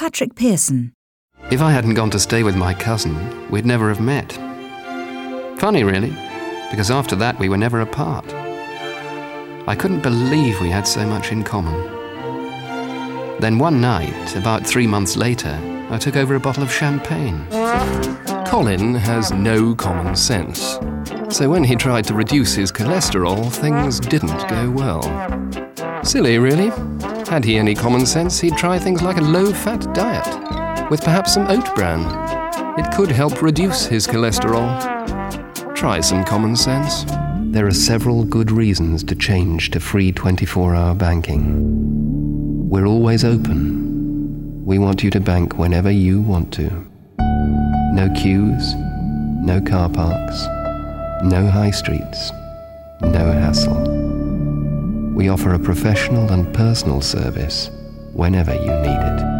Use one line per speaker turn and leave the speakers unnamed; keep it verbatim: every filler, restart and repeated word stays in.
Patrick Pearson.
If I hadn't gone to stay with my cousin, we'd never have met. Funny, really, because after that we were never apart. I couldn't believe we had so much in common. Then one night, about three months later, I took over a bottle of champagne.
Colin has no common sense, so when he tried to reduce his cholesterol, things didn't go well. Silly, really. Had he any common sense, he'd try things like a low-fat diet, with perhaps some oat bran. It could help reduce his cholesterol. Try some common sense.
There are several good reasons to change to free twenty-four hour banking. We're always open. We want you to bank whenever you want to. No queues, no car parks, no high streets, no hassle. We offer a professional and personal service whenever you need it.